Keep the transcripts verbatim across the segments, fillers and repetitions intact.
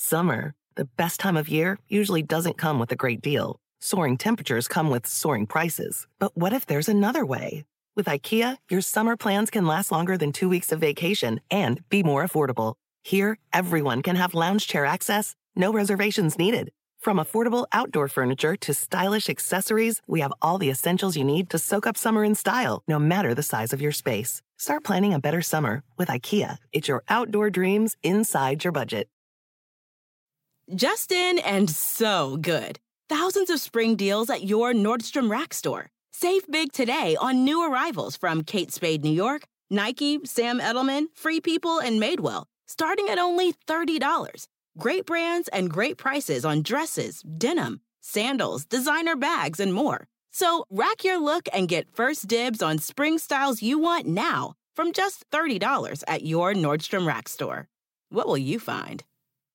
Summer, the best time of year, usually doesn't come with a great deal. Soaring temperatures come with soaring prices. But what if there's another way? With IKEA, your summer plans can last longer than two weeks of vacation and be more affordable. Here, everyone can have lounge chair access, no reservations needed. From affordable outdoor furniture to stylish accessories, we have all the essentials you need to soak up summer in style, no matter the size of your space. Start planning a better summer with IKEA. It's your outdoor dreams inside your budget. Justin and so good. Thousands of spring deals at your Nordstrom Rack store. Save big today on new arrivals from Kate Spade New York, Nike, Sam Edelman, Free People, and Madewell, starting at only thirty dollars. Great brands and great prices on dresses, denim, sandals, designer bags, and more. So rack your look and get first dibs on spring styles you want now from just thirty dollars at your Nordstrom Rack store. What will you find?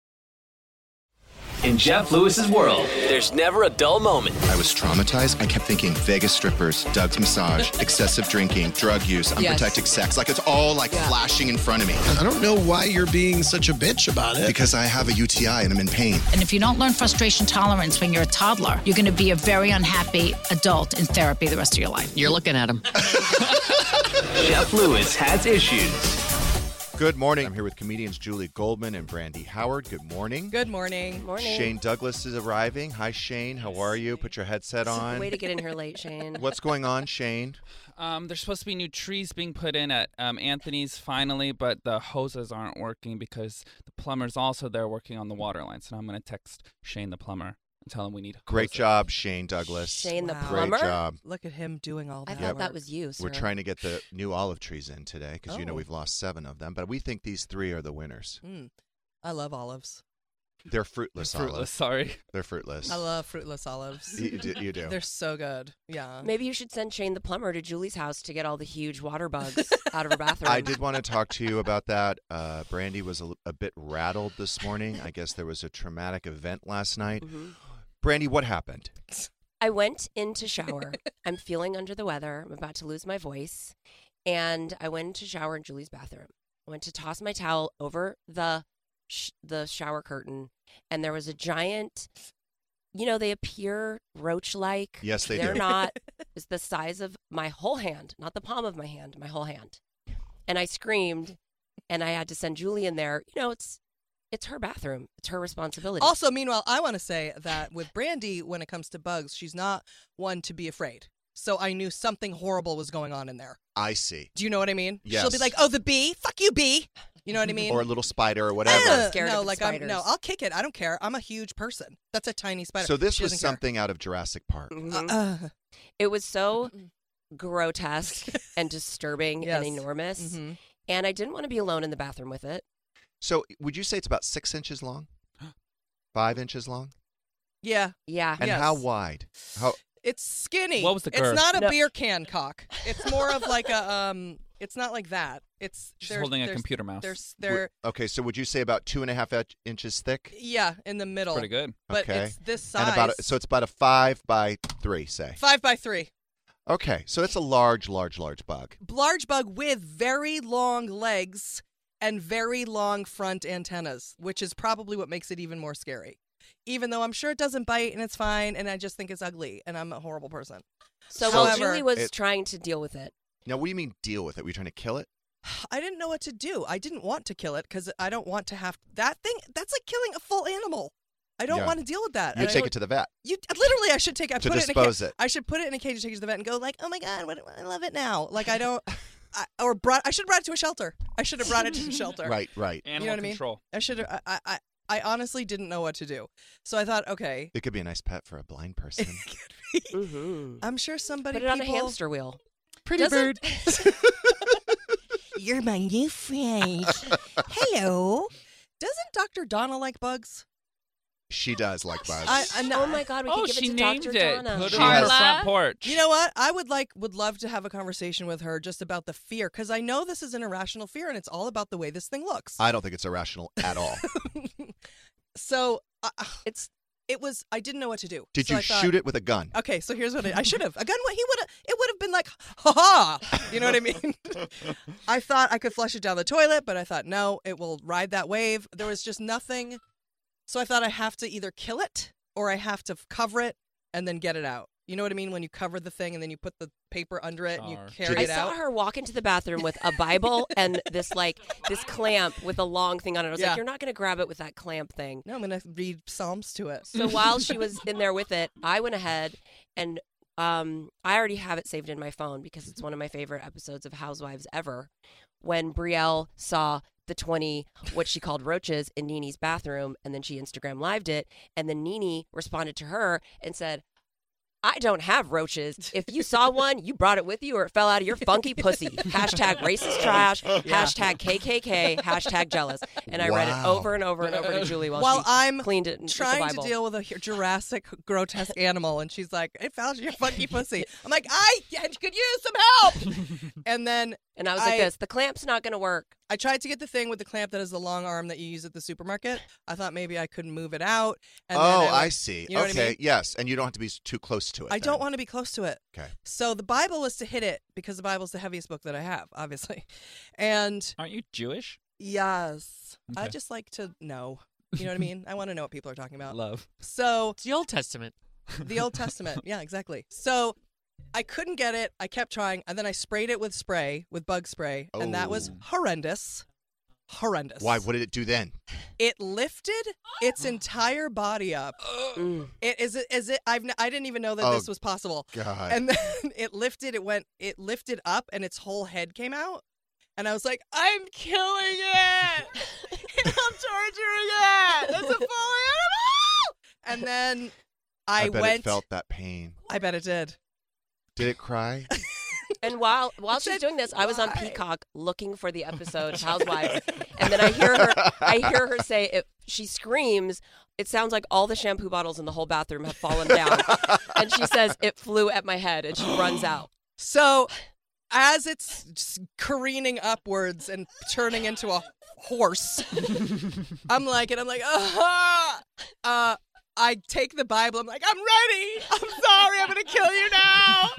In Jeff Lewis's world, there's never a dull moment. I was traumatized. I kept thinking Vegas strippers, Doug's massage, excessive drinking, drug use, unprotected yes. sex. Like it's all like yeah. flashing in front of me. I don't know why you're being such a bitch about it. Because I have a U T I and I'm in pain. And if you don't learn frustration tolerance when you're a toddler, you're going to be a very unhappy adult in therapy the rest of your life. You're looking at him. Jeff Lewis has issues. Good morning. I'm here with comedians Julie Goldman and Brandy Howard. Good morning. Good morning. Morning. Shane Douglas is arriving. Hi, Shane. How are you? Put your headset on. Way to get in here late, Shane. What's going on, Shane? Um, there's supposed to be new trees being put in at um, Anthony's finally, but the hoses aren't working because the plumber's also there working on the water line. So now I'm going to text Shane the plumber and tell him we need hoses. Great job, Shane Douglas. Shane the wow. plumber? Great job. Look at him doing all that. I thought yep. that was you, sir. We're trying to get the new olive trees in today because oh. you know we've lost seven of them, but we think these three are the winners. Mm. I love olives. They're fruitless, fruitless olives. Sorry. They're fruitless. I love fruitless olives. You, you, do, you do. They're so good. Yeah. Maybe you should send Shane the plumber to Julie's house to get all the huge water bugs out of her bathroom. I did want to talk to you about that. Uh, Brandy was a, a bit rattled this morning. I guess there was a traumatic event last night. Mm-hmm. Brandy, what happened? I went in to shower. I'm feeling under the weather. I'm about to lose my voice. And I went to shower in Julie's bathroom. I went to toss my towel over the sh- the shower curtain. And there was a giant, you know, they appear roach-like. Yes, they They're do. They're not. It's the size of my whole hand, not the palm of my hand, my whole hand. And I screamed, and I had to send Julie in there. You know, it's It's her bathroom. It's her responsibility. Also, meanwhile, I want to say that with Brandy, when it comes to bugs, she's not one to be afraid. So I knew something horrible was going on in there. I see. Do you know what I mean? Yes. She'll be like, oh, the bee? Fuck you, bee. You know what I mean? Or a little spider or whatever. I'm not scared no, of like spiders. I'm, no, I'll kick it. I don't care. I'm a huge person. That's a tiny spider. So this She was doesn't care. something out of Jurassic Park. Mm-hmm. Uh, uh, it was so grotesque and disturbing yes. and enormous. Mm-hmm. And I didn't want to be alone in the bathroom with it. So would you say it's about six inches long? Five inches long? Yeah. Yeah. And yes. how wide? How? It's skinny. What was the It's girth? not a No. beer can cock. It's more of like a, um, it's not like that. It's She's there's- holding a there's- computer mouse. There's, there, Okay, so would you say about two and a half inch- inches thick? yeah, in the middle. Pretty good. But Okay. it's this size. And about a, so it's about a five by three, say. Five by three. Okay, so it's a large, large, large bug. Large bug with very long legs and very long front antennas, which is probably what makes it even more scary. Even though I'm sure it doesn't bite and it's fine, and I just think it's ugly, and I'm a horrible person. So However, while Julie was it- trying to deal with it. Now, what do you mean deal with it? Were you trying to kill it? I didn't know what to do. I didn't want to kill it because I don't want to have that thing. That's like killing a full animal. I don't Yeah. want to deal with that. You And I take don't- it to the vet. You literally, I should take. I To put it in a dispose ca- it. I should put it in a cage, take it to the vet, and go like, "Oh my god, what, I love it now." Like I don't, I, or brought. I should have brought it to a shelter. I should have brought it to a shelter. Right, right. Animal You know what control. I mean? I should have. I, I, I honestly didn't know what to do, so I thought, okay, It could be a nice pet for a blind person. Mm-hmm. I'm sure somebody Put it on people, a hamster wheel. Pretty Doesn't- bird. You're my new friend. Hello. Doesn't Doctor Donna like bugs? She does like bugs. I, I know. Oh my God, we Oh, could give she it to named Doctor it. Donna. Put it She on her has- front porch. You know what? I would like would love to have a conversation with her just about the fear, because I know this is an irrational fear, and it's all about the way this thing looks. I don't think it's irrational at all. So uh, It's it was. I didn't know what to do. Did So you I thought, shoot it with a gun? Okay, so here's what I, I should have. A gun. He would have. It would have been like, ha ha. You know what I mean? I thought I could flush it down the toilet, but I thought no, it will ride that wave. There was just nothing So I thought I have to either kill it or I have to cover it and then get it out. You know what I mean? When you cover the thing and then you put the paper under it and you carry I it out. saw her walk into the bathroom with a Bible and this like this clamp with a long thing on it. I was Yeah. like, you're not going to grab it with that clamp thing. No, I'm going to read Psalms to it. So while she was in there with it, I went ahead and um, I already have it saved in my phone because it's one of my favorite episodes of Housewives ever. When Brielle saw the twenty, what she called roaches in Nene's bathroom, and then she Instagram lived it, and then Nene responded to her and said, I don't have roaches. If you saw one, you brought it with you or it fell out of your funky pussy. Hashtag racist trash, Yeah. hashtag K K K, hashtag jealous. And I read it Wow. over and over and over to Julie while, While she I'm cleaned it with the trying to Bible. deal with a Jurassic grotesque animal, and she's like, it fell out of your funky pussy. I'm like, I could use some help. And then And I was like I- this, the clamp's not going to work. I tried to get the thing with the clamp that is the long arm that you use at the supermarket. I thought maybe I could move it out. And oh, then I, I went- see. You know okay, what I mean? yes, and you don't have to be s- too close to it. I then. don't want to be close to it. Okay. So the Bible was to hit it because the Bible's the heaviest book that I have, obviously. And Aren't you Jewish? yes, I Okay. just like to know. You know what I mean? I want to know what people are talking about. Love. So It's the Old Testament. the Old Testament. Yeah, exactly. So I couldn't get it. I kept trying. And then I sprayed it with spray, with bug spray. And that was Oh. horrendous. Horrendous. Why? What did it do then? It lifted its entire body up. Mm. It is it is it I've n- I didn't even know that Oh, this was possible. God. And then it lifted it went it lifted up and its whole head came out. And I was like, I'm killing it. I'm torturing it. That's a full animal. And then I, bet went it felt that pain. I bet it did. Did it cry? And while while It she was said, doing this, I was on "Why?" Peacock looking for the episode of Housewives, and then I hear her I hear her say, if she screams, it sounds like all the shampoo bottles in the whole bathroom have fallen down, and she says it flew at my head, and she runs out. So as it's s- careening upwards and turning into a horse, I'm like, and I'm like, uh, uh, I take the Bible. I'm like, I'm ready. I'm sorry. I'm going to kill you now.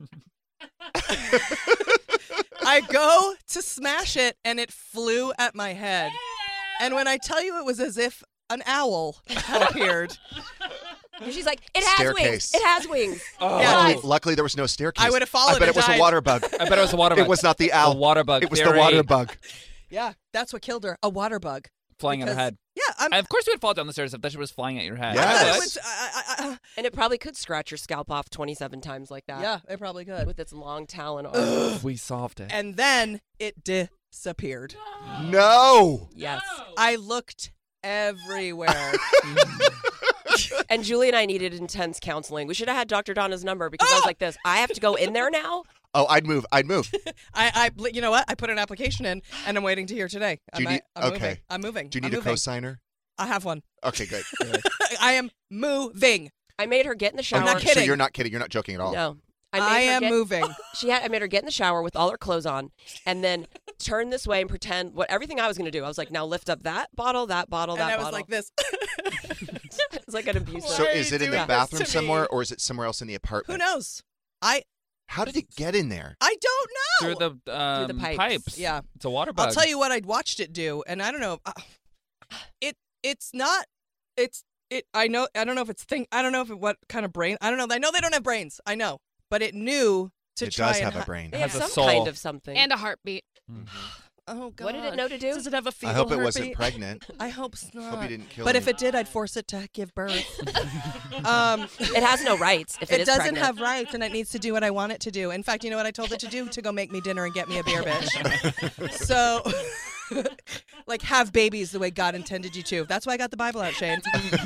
I go to smash it, and it flew at my head. And when I tell you, it was as if an owl had appeared. And she's like, it has Staircase. wings. It has wings. Oh. Yeah. Luckily, Guys, luckily, there was no staircase. I would have fallen I bet and it was died. a water bug. I bet it was a water bug. It was not the owl. A water bug. It was the theory water bug. Yeah, that's what killed her. A water bug. flying at her Because- head. Yeah, I'm. And of course, you would fall down the stairs if that shit was flying at your head. Yes. I But- was- I- I- I- and it probably could scratch your scalp off twenty-seven times like that. yeah, it probably could. With its long talon arm. we solved it. And then it disappeared. No. Yes. I looked everywhere. And Julie and I needed intense counseling. We should have had Doctor Donna's number because I was like this. I have to go in there now. Oh, I'd move. I'd move. I, I, you know what? I put an application in, and I'm waiting to hear today. Do you I'm, need- I'm okay. moving. I'm moving. Do you I'm need a moving. cosigner? I have one. Okay, good. I am moving. I made her get in the shower. I'm not So kidding. you're not kidding. You're not joking at all. No. I, made I her am get- moving. She had. I made her get in the shower with all her clothes on, and then turn this way and pretend what everything I was going to do. I was like, now lift up that bottle, that bottle, And that I was bottle. like this. It's like an abusive. So Why are is you it in the doing this bathroom to somewhere, me? or is it somewhere else in the apartment? Who knows? I How did it get in there? I don't know. Through the, um, Through the pipes. Yeah. It's a water bug. I'll tell you what I'd watched it do, and I don't know. Uh, it it's not. It's it. I know. I don't know if it's thing. I don't know if it, what kind of brain. I don't know. I know they don't have brains. I know, but it knew to It try does and have a hi- brain. They has have a some soul. kind of something. And a heartbeat. Oh God! What did it know to do? Does it have a fetal I hope it heartbeat? wasn't pregnant. I hope not. Hope you didn't kill But any- if it did, I'd force it to give birth. um, It has no rights if it, it is doesn't pregnant. have rights, and it needs to do what I want it to do. In fact, you know what I told it to do? To go make me dinner and get me a beer, bitch. So, like, have babies the way God intended you to. That's why I got the Bible out, Shane.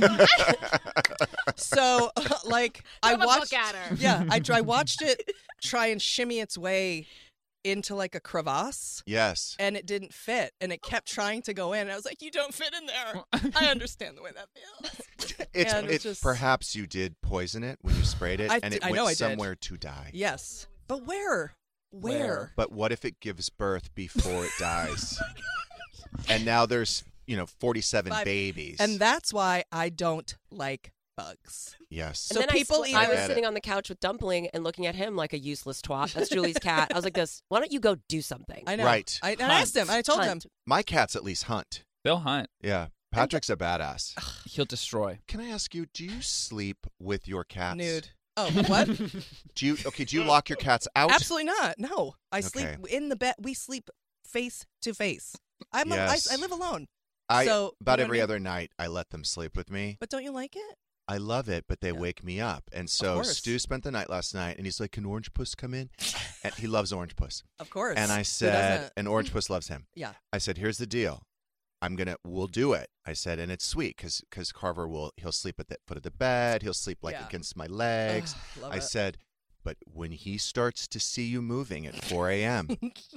So, like, I Throw the book watched. at her. Yeah, I, I watched it try and shimmy its way into like a crevasse. Yes. And it didn't fit, and it kept trying to go in. And I was like, "You don't fit in there." I understand the way that feels. It's, And it's it, just- perhaps you did poison it when you sprayed it, I and di- it I went know I did. somewhere to die. Yes, but where? Where? Where? But what if it gives birth before it dies? And now there's, you know, forty-seven Five. babies. And that's why I don't like bugs. yes. And So then people I, sl- either- I was Get it. sitting on the couch with Dumpling and looking at him like a useless twat. That's Julie's cat. I was like this. Why don't you go do something? I know. Right. I, and I asked him. I told him. Hunt. My cats at least hunt. They'll hunt. Yeah. Patrick's a badass. He'll destroy. Can I ask you, do you sleep with your cats? Nude. Oh, what? Do you okay? Do you lock your cats out? Absolutely not. No, I Okay. sleep in the bed. We sleep face to face. I'm Yes. a, I, I live alone. I so about you know every what I mean? other night I let them sleep with me. But don't you like it? I love it, but they wake me up. And so course. Stu spent the night last night, and he's like, "Can Orange Puss come in?" And he loves Orange Puss. Of course. And I Who said, doesn't? and Orange Puss loves him. Yeah. I said, "Here's the deal. I'm gonna, we'll do it." I said, and it's sweet because because Carver will he'll sleep at the foot of the bed. He'll sleep like Yeah. against my legs. Ugh, love I it. said, but when he starts to see you moving at four a.m.,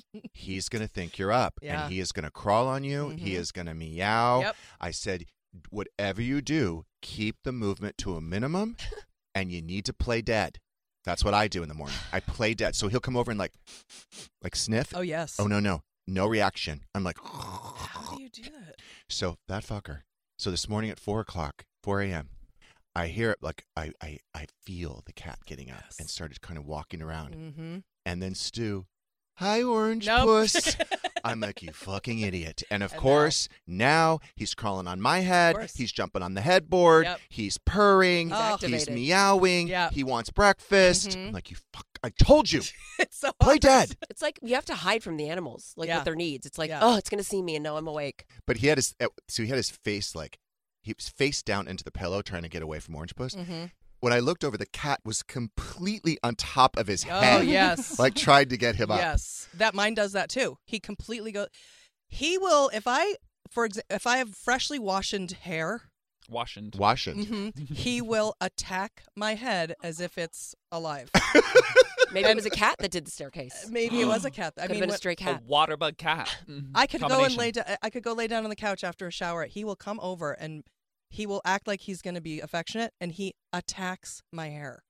he's gonna think you're up, Yeah. and he is gonna crawl on you. He Mhm. is gonna meow. Yep. I said, whatever you do, keep the movement to a minimum, and you need to play dead. That's what I do in the morning. I play dead. So he'll come over and like, like sniff. Oh yes. Oh no no no reaction. I'm like, How do you do that? so that fucker. So this morning at four o'clock, four a.m., I hear it like I I I feel the cat getting up and started kind of walking around, Mm-hmm. and then Stu, hi Orange Nope. Puss. I'm like, you fucking idiot. And of And course, now he's crawling on my head. course. He's jumping on the headboard. Yep. He's purring. He's He's activated. meowing. Yep. He wants breakfast. Mhm. I'm like, you fuck. I told you. It's so Play hard. dead. It's like you have to hide from the animals, like Yeah. with their needs. It's like, Yeah. oh, it's gonna see me and know I'm awake. But he had his, so he had his face like, he was face down into the pillow trying to get away from Orange Puss. Mm-hmm. When I looked over, the cat was completely on top of his Oh head. yes. Like tried to get him up. Yes, that mine does that too. He completely goes. He will if I, for example, if I have freshly washened hair, Washington. Washington. mhm, he will attack my head as if it's alive. Maybe it was a cat that did the staircase. Maybe it was a cat. I Could mean, have been a when- stray A cat. water bug cat. Mhm. I could go and Combination. lay. Da- I could go lay down on the couch after a shower. He will come over and he will act like he's going to be affectionate, and he attacks my hair.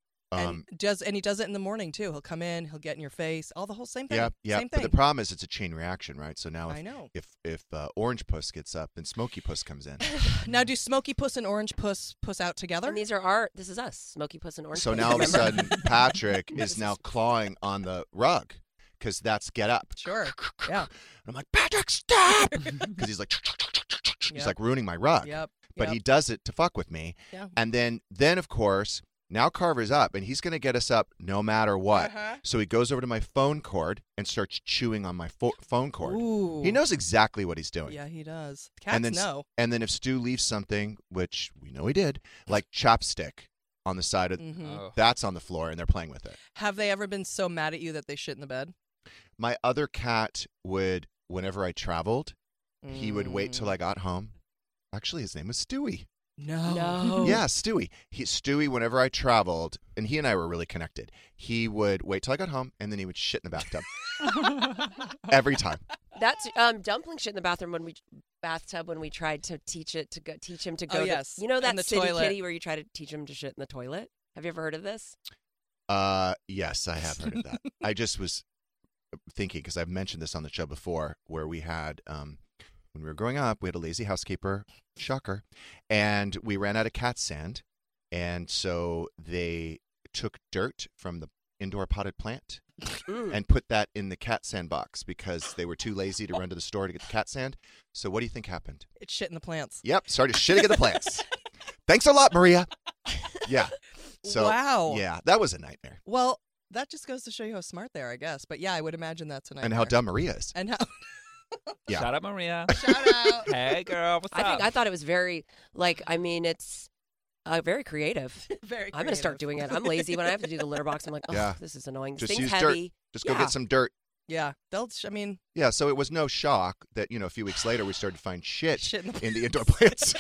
Um, and does and he does it in the morning too. He'll come in, he'll get in your face, all the whole same thing. yeah, yeah. Same But thing. the problem is it's a chain reaction, right? So now if I know. if, if uh, Orange Puss gets up, then Smoky Puss comes in. Now, do Smoky Puss and Orange Puss puss out together? And these are our. This is us, Smoky Puss and Orange. So Puss, now all of a remember? sudden, Patrick is now clawing on the rug because that's get up. Sure. Yeah. And I'm like, Patrick, stop! Because he's like, he's Yep. like ruining my rug. Yep. But yep. he does it to fuck with me. Yeah. And then, then of course, now Carver's up, and he's going to get us up no matter what. Uh-huh. So he goes over to my phone cord and starts chewing on my fo- phone cord. Ooh. He knows exactly what he's doing. Yeah, he does. Cats and then, know. And then if Stu leaves something, which we know he did, like chopstick on the side of, Mhm. Oh. that's on the floor, and they're playing with it. Have they ever been so mad at you that they shit in the bed? My other cat would, whenever I traveled, he would wait till Mm. I got home. Actually, his name was Stewie. No. No. Yeah, Stewie. He, Stewie, whenever I traveled, and he and I were really connected, he would wait till I got home, and then he would shit in the bathtub. Every time. That's um, dumpling shit in the bathroom when we bathtub when we tried to teach it to go teach him to go. Oh, to- yes. you know In that the city toilet. kitty where you try to teach him to shit in the toilet. Have you ever heard of this? Uh, yes, I have heard of that. I just was thinking, because I've mentioned this on the show before, where we had, um, when we were growing up, we had a lazy housekeeper, shocker, and we ran out of cat sand. And so they took dirt from the indoor potted plant Mm. and put that in the cat sand box because they were too lazy to run to the store to get the cat sand. So what do you think happened? It's shit in the plants. Yep, started shitting at the plants. Thanks a lot, Maria. Yeah. So, Wow. Yeah, that was a nightmare. Well, that just goes to show you how smart they are, I guess. But yeah, I would imagine that's a nightmare. And how dumb Maria is. And how. Yeah. Shout out, Maria. Shout out. Hey, girl. What's I up? think I thought it was very like. I mean, it's uh, very creative. Very. I'm gonna start creative. doing it. I'm lazy when I have to do the litter box. I'm like, oh, Yeah. this is annoying. This Just thing's use dirt. heavy. Just go Yeah. get some dirt. Yeah, they'll. sh- I mean, Yeah, so it was no shock that, you know, a few weeks later we started to find shit, Shit in the in the indoor plants.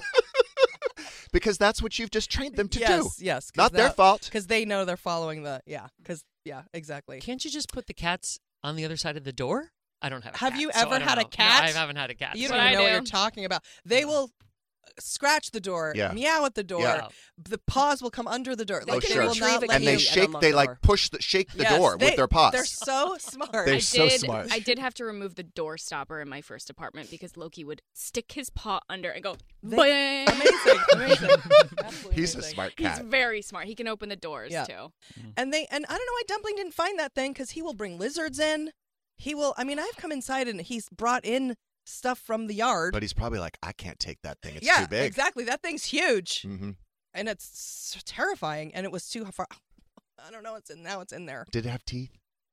Because that's what you've just trained them to yes, do. yes. Not their fault. Because they know they're following the. Yeah. Because yeah, exactly. Can't you just put the cats on the other side of the door? I don't have a Have cat. you so I ever don't had a know. cat? No, I haven't had a cat. You so don't I even know what do. you're talking about. They will scratch the door, Yeah. meow at the door. Yeah. The paws will come under the door. They Oh, Like, sure. will not retrieve a let And they you- and shake, unlock they the like door. push the, shake the Yes, door they- with their paws. They're so smart. They're I so did, smart. I did have to remove the door stopper in my first apartment because Loki would stick his paw under and go, They- bang. amazing, amazing. Absolutely He's a amazing. smart He's cat. very smart. He can open the doors Yeah. too. And they and I don't know why Dumpling didn't find that thing because he will bring lizards in. He will. I mean, I've come inside and he's brought in stuff from the yard. But he's probably like, I can't take that thing. It's yeah, too big. exactly. That thing's huge. Mm-hmm. And it's s- terrifying. And it was too far. I don't know. It's in now. It's in there. Did it have teeth?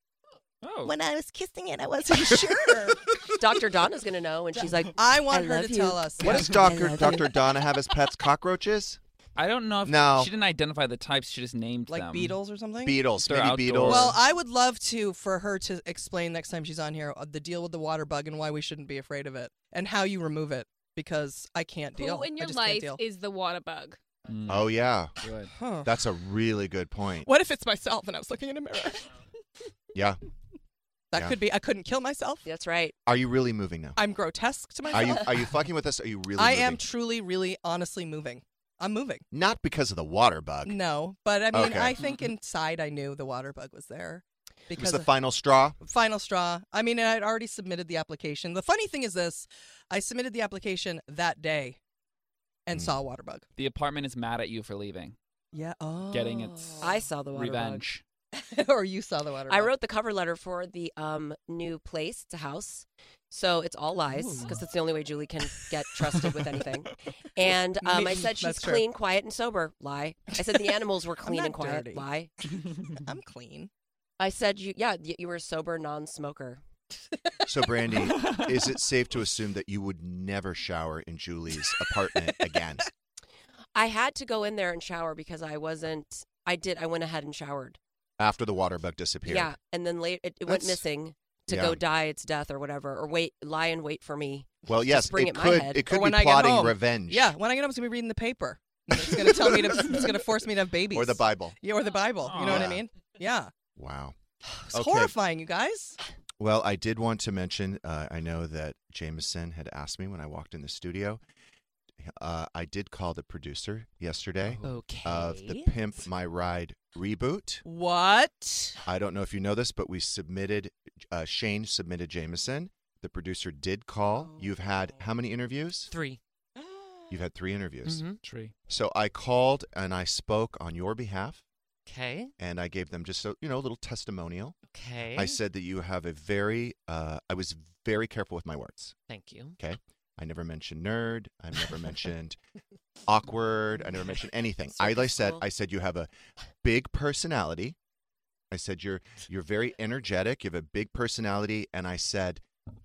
Oh. When I was kissing it, I wasn't sure. Doctor Donna's going to know, and she's like, I want I her love to you. tell us. What Yeah. does Doctor I love Doctor you. Donna have as pets? Cockroaches? I don't know if No. she didn't identify the types. She just named Like them. beetles or something? Beetles. They're Maybe outdoors. beetles. Well, I would love to for her to explain next time she's on here uh, the deal with the water bug and why we shouldn't be afraid of it and how you remove it because I can't deal. Who in I your just can't life deal. is the water bug? Mm. Oh, yeah. Good. Huh. That's a really good point. What if it's myself and I was looking in a mirror? Yeah. That Yeah. could be. I couldn't kill myself. That's right. Are you really moving now? I'm grotesque to myself. Are you are you fucking with us? Are you really I moving? am truly, really, honestly moving. I'm moving. Not because of the water bug. No, but I mean, Okay. I think inside I knew the water bug was there. It Because was the final straw? final straw. I mean, I'd already submitted the application. The funny thing is this: I submitted the application that day, and Mm. saw a water bug. The apartment is mad at you for leaving. Yeah. Oh. Getting its I saw the water revenge. or you saw the water I bug. wrote the cover letter for the um, new place. It's a house. So it's all lies because it's the only way Julie can get trusted with anything. And um, I said she's That's true. clean, quiet, and sober. Lie. I said the animals were clean not and quiet. dirty. Lie. I'm clean. I said you. Yeah, y- you were a sober, non-smoker. So, Brandy, is it safe to assume that you would never shower in Julie's apartment again? I had to go in there and shower because I wasn't. I did. I went ahead and showered. After the water bug disappeared? Yeah, and then later it, it went That's- missing to yeah. go die its death or whatever, or wait, lie and wait for me. Well, to yes, spring it at my could. head. It could Or when be I get plotting home. revenge. Yeah, when I get home, it's gonna be reading the paper. It's gonna tell me to. It's gonna force me to have babies. Or the Bible. Yeah, or the Bible. You know what I Yeah. mean? Yeah. Wow. It's Okay. horrifying, you guys. Well, I did want to mention, uh, I know that Jameson had asked me when I walked in the studio. Uh, I did call the producer yesterday Okay. of the Pimp My Ride reboot. What? I don't know if you know this, but we submitted, uh, Shane submitted Jameson. The producer did call. You've had how many interviews? Three. You've had three interviews. Mhm. Tree. So I called and I spoke on your behalf. Okay. And I gave them just a, you know, a little testimonial. Okay. I said that you have a very, uh, I was very careful with my words. Thank you. Okay. I never mentioned nerd. I never mentioned awkward. I never mentioned anything. I, I said, Circus I said you have a big personality. I said you're you're very energetic. You have a big personality, and I said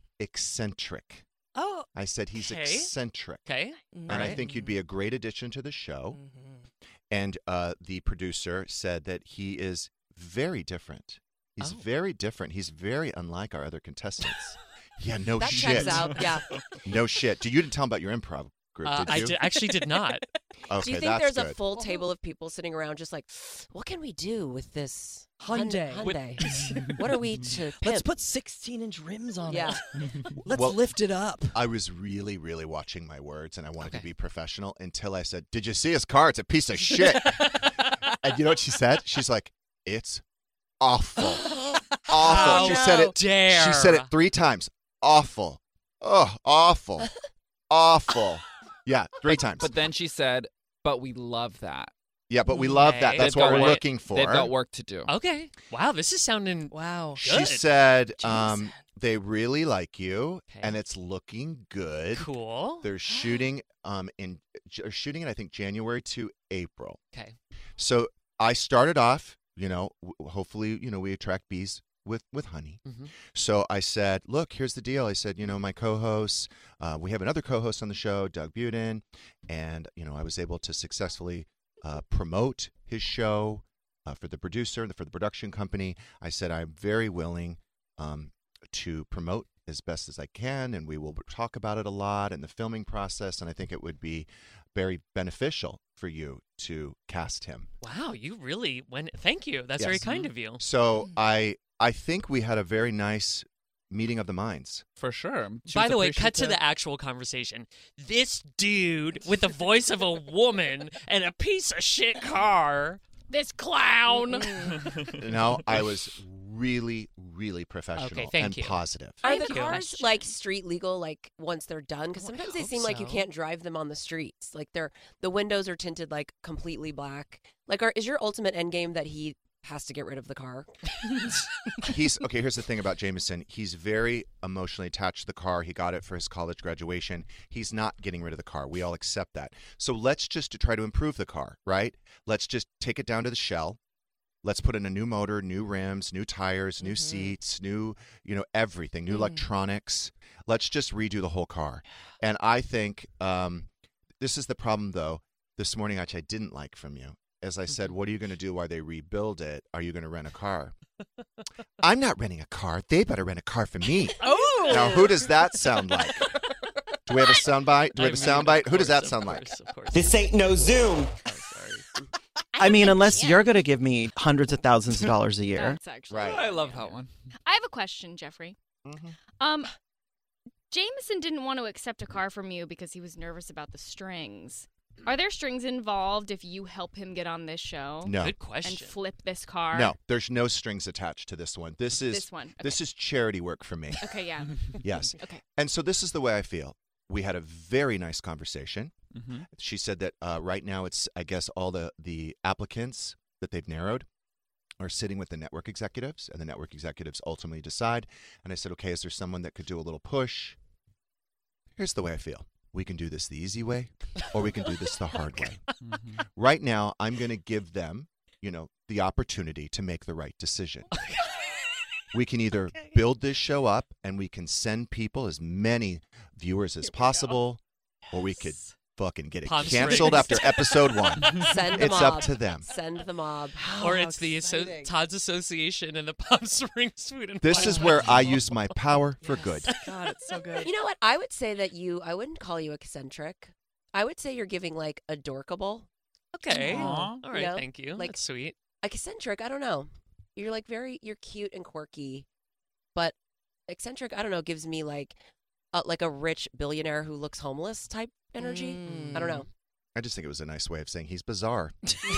eccentric. Oh. I said he's Okay. eccentric. Okay. And I think you'd be a great addition to the show. Mm-hmm. And uh, the producer said that he is very different. He's Oh. very different. He's very unlike our other contestants. Yeah, no that shit. checks out. Yeah. No shit. Did you didn't tell him about your improv group? Uh, did I you? did, actually did not. Okay, Do you think that's there's good. a full table of people sitting around just like, what can we do with this Hyundai. Hyundai? What are we to pimp? Let's put sixteen inch rims on Yeah. it. Let's Well- lift it up. I was really, really watching my words, and I wanted to Okay. be professional until I said, "Did you see his car? It's a piece of shit." And you know what she said? She's like, "It's awful, awful." How she said it. dare. She said it three times. Awful. Oh, awful, awful. Yeah, three times. But then she said, "But we love that. Yeah, but we love that. Okay. That's They've what got we're work- looking for. They've got work to do." Okay. Wow, this is sounding Wow. She Good. said Jason. um, they really like you, Okay. and it's looking good. cool. They're shooting um in they're shooting in I think January to April. Okay. So I started off, you know, w- hopefully, you know, we attract bees with with honey. Mhm. So I said, look, here's the deal. I said, you know, my co-hosts, uh, we have another co-host on the show, Doug Buden, and you know, I was able to successfully uh, promote his show uh, for the producer and for the production company. I said I'm very willing um, to promote as best as I can, and we will talk about it a lot in the filming process. And I think it would be very beneficial for you to cast him. Wow, you really went. Thank you. That's very Yes. kind of you. So I I think we had a very nice meeting of the minds. For sure. She By was the way, cut to appreciative. the actual conversation. This dude with the voice of a woman and a piece of shit car. This clown. No, I was really, really professional Okay, thank and you. positive. Are Thank the you. cars Question. like street legal like once they're done? Because Well, I sometimes they hope seem like you so. can't drive them on the streets. Like they're the windows are tinted like completely black. Like, are, is your ultimate end game that he has to get rid of the car. He's okay. Here's the thing about Jameson. He's very emotionally attached to the car. He got it for his college graduation. He's not getting rid of the car. We all accept that. So let's just try to improve the car, right? Let's just take it down to the shell. Let's put in a new motor, new rims, new tires, new mm-hmm. seats, new, you know, everything, new mm. electronics. Let's just redo the whole car. And I think um, this is the problem, though, this morning, which I didn't like from you. As I said, what are you going to do while they rebuild it? Are you going to rent a car? I'm not renting a car. They better rent a car for me. Oh! Now, who does that sound like? Do we have a soundbite? Do we have a soundbite? Who does that sound like? This ain't no Zoom. Oh, sorry. I mean, unless you're going to give me hundreds of thousands of dollars a year. That's actually right. I love that one. I have a question, Jeffrey. Mm-hmm. Um, Jameson didn't want to accept a car from you because he was nervous about the strings. Are there strings involved if you help him get on this show? No. Good question. And flip this car? No, there's no strings attached to this one. This is this one. Okay. This is charity work for me. Okay, yeah. Yes. Okay. And so this is the way I feel. We had a very nice conversation. Mm-hmm. She said that uh, right now it's, I guess, all the, the applicants that they've narrowed are sitting with the network executives, and the network executives ultimately decide. And I said, okay, is there someone that could do a little push? Here's the way I feel. We can do this the easy way, or we can do this the hard way. Mm-hmm. Right now, I'm going to give them, you know, the opportunity to make the right decision. We can either okay. build this show up and we can send people, as many viewers as possible, yes. or we could fucking get it Palm canceled Springs. after episode one. Send the it's mob. up to them. Send the mob. Or it's the asso- Todd's Association and the Palm Springs Food and This Wine. is where I use my power for Yes. good. God, it's so good. You know what? I would say that you, I wouldn't call you eccentric. I would say you're giving like adorkable. Okay. Aww. All right, You know, thank you. like- That's sweet. Like eccentric, I don't know. You're like very, you're cute and quirky, but eccentric, I don't know, gives me like, uh, like a rich billionaire who looks homeless type energy. Mm. I don't know. I just think it was a nice way of saying he's bizarre.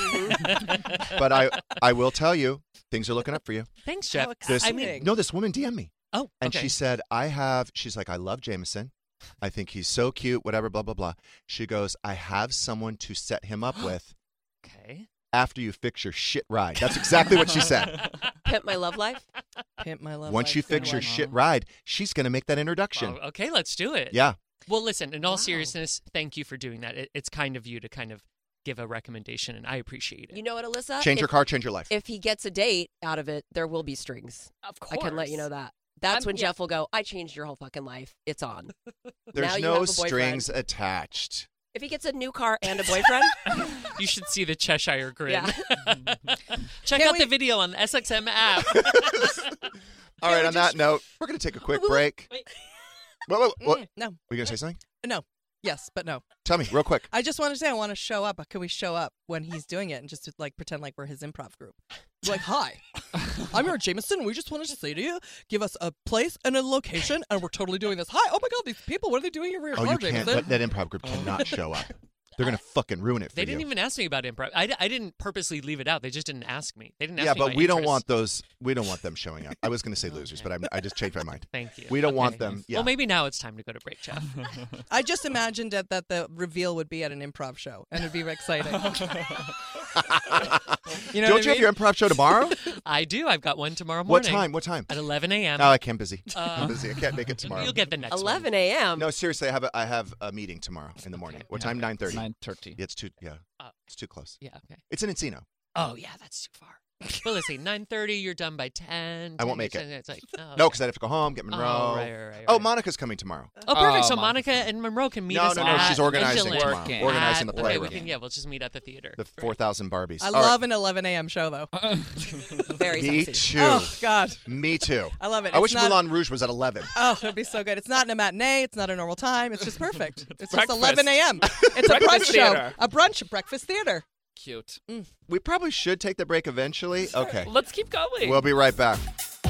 But I I will tell you, things are looking up for you. Thanks, Jeff. How This, I mean, no, this woman D M'd me. oh, And okay. she said, I have, she's like, I love Jameson. I think he's so cute, whatever, blah, blah, blah. She goes, I have someone to set him up with Okay. after you fix your shit ride. That's exactly what she said. Pimp my love life. Pimp my love. Once life, you good fix your one. shit ride, she's going to make that introduction. Oh, okay, let's do it. Yeah. Well, listen, in all Wow. seriousness, thank you for doing that. It, it's kind of you to kind of give a recommendation, and I appreciate it. You know what, Alyssa? Change if, your car, change your life. If he gets a date out of it, there will be strings. Of I course. can let you know that. That's I'm- when yeah. Jeff will go, I changed your whole fucking life. It's on. There's now you no have a boyfriend. strings attached. If he gets a new car and a boyfriend, You should see the Cheshire Grin. yeah. Check Can out we- the video on the S X M app. All right, on that note, we're going to take a quick break. Wait. What, what, what? Mm, no. Were you going to say something? No. Yes, but no. Tell me, real quick. I just want to say I want to show up. Can we show up when he's doing it and just to, like pretend like we're his improv group? Like, hi, I'm your Jameson. We just wanted to say to you, give us a place and a location, and we're totally doing this. Hi, oh my God, these people, what are they doing here? Oh, you can't. That, that improv group cannot show up. They're going to fucking ruin it for They didn't you. even ask me about improv. I, d- I didn't purposely leave it out. They just didn't ask me. They didn't ask Yeah, me but my we don't interests. want those. We don't want them showing up. I was going to say losers, but I'm, I just changed my mind. Thank you. We don't Okay. want them. Yeah. Well, maybe now it's time to go to break, Jeff. I just imagined that, that the reveal would be at an improv show, and it'd be exciting. You know Don't what you I have your improv show tomorrow? I do. I've got one tomorrow What morning. time? What time? At eleven a.m. Oh, I can't. Busy. Uh, I'm busy. I can't make it tomorrow. You'll get the next one. eleven a.m. No, seriously, I have a, I have a meeting tomorrow in the morning. What time? Nine thirty. nine thirty. Yeah, it's too. Yeah, Uh, it's too close. Yeah, okay. It's in Encino. Oh, yeah, that's too far. Well, let's see. nine thirty, you're done by ten. I won't ten, make it. It's like, oh, No, okay. because I have to go home, get Monroe. Oh, right, right, right, Oh, right. Monica's coming tomorrow. Oh, perfect. Oh, so Monica. Monica and Monroe can meet No, us no, no, at she's organizing Vigilant. tomorrow. Working. Organizing the At- okay, we playroom. can, yeah, we'll just meet at the theater. The four thousand Barbies. I All love right. an eleven a.m. show, though. Very Me sexy. too. Oh, God. Me too. I love it. I It's wish not- Moulin Rouge was at eleven. Oh, it'd be so good. It's not in a matinee. It's not a normal time. It's just perfect. It's just Breakfast. eleven a.m. It's a brunch Breakfast show. theater. A brunch, breakfast theater. Cute. We probably should take the break eventually. Okay. Let's keep going. We'll be right back.